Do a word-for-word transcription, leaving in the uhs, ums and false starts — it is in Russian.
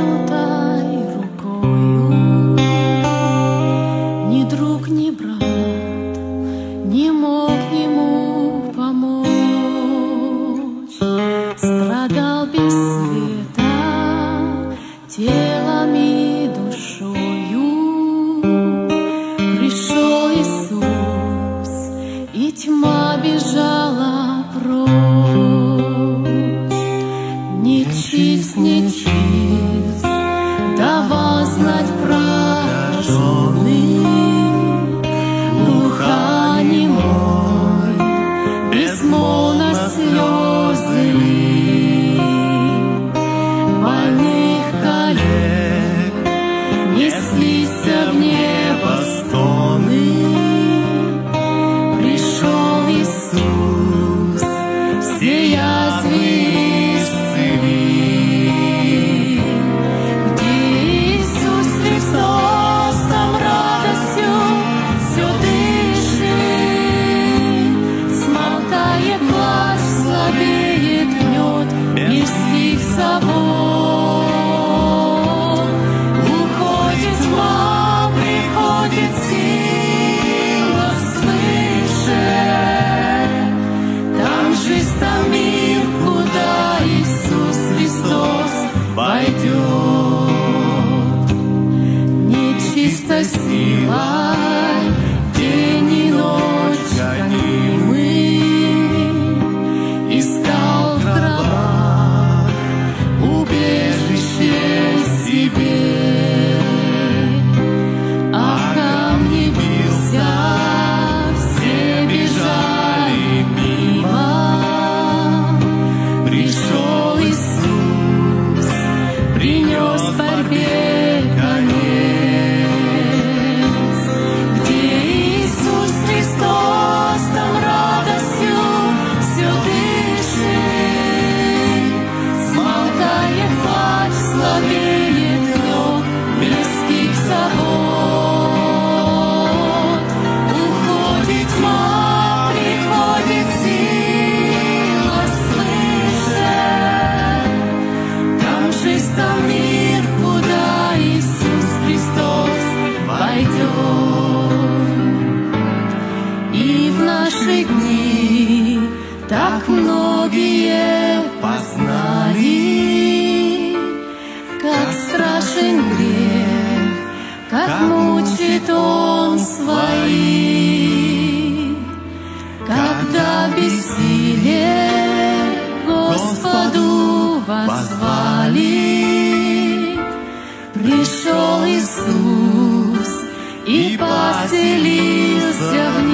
протянутой рукою. Ни друг, ни брат не мог ему помочь. Страдал без света телом и душою. Пришел Иисус, и тьма бежала прочь. Нечист, нечист, давал знать прокаженный. Глухонемой, безмолвно слезы лил. Больных коллег неслись в небо стоны. Пришел Иисус, все язвы исцелил. Где Иисус Христос, там радостью все дышит. Смолкает плач, слабеет гнет мирских забот. Уходит тьма, приходит сила свыше. Там жизнь, там мир, куда Иисус Христос пойдет. Нечистой силой день и ночь гонимый искал в гробах убежище себе. А камни бился, все бежали мимо. Пришел Иисус, принес борьбе конец. Где Иисус Христос, там радостью все дышит. Смолкает плач, слабеет гнев мирских забот. Уходит тьма, приходит сила свыше. Там жизнь, там мир, куда Иисус Христос пойдет. И в наши дни так многие познали, как страшен грех, как мучит он своих. Когда бессилие Господу воззвали, пришел Иисус и поселился в